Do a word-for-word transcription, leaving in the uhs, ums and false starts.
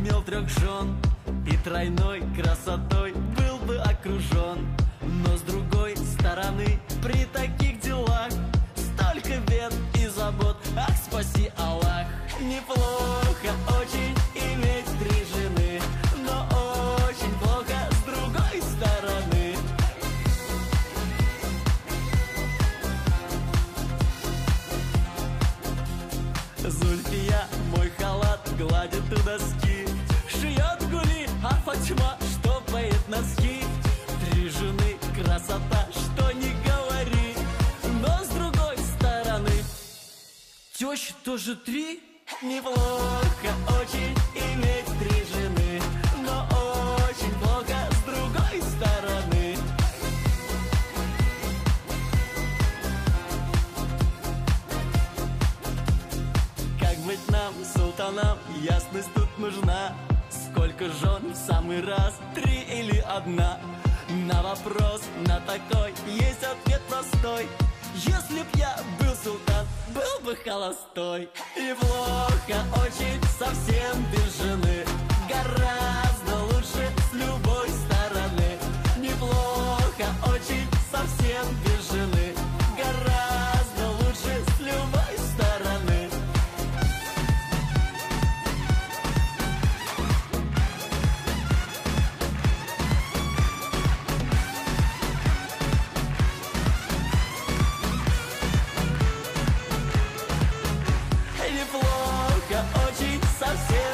имел трех жен и тройной красотой был бы окружен. Но с другой стороны, при таких делах столько бед и забот, ах, спаси Аллах. Неплохо очень иметь три жены, но очень плохо с другой стороны. Зульфия мой халат гладит у доски, шьет гули, а Фатьма штопает носки. Три жены красота, что не говори, но с другой стороны тещи тоже три. Неплохо очень иметь три жены, но очень плохо с другой стороны. Как быть нам, султанам, ясность тут нужна. Сколько жен в самый раз, три или одна? На вопрос, на такой, есть ответ простой: если б я был султан, был бы холостой. Неплохо очень совсем без жены, гораздо лучше с любой стороны. Неплохо очень совсем без жены, гораздо лучше с любой стороны. Неплохо очень совсем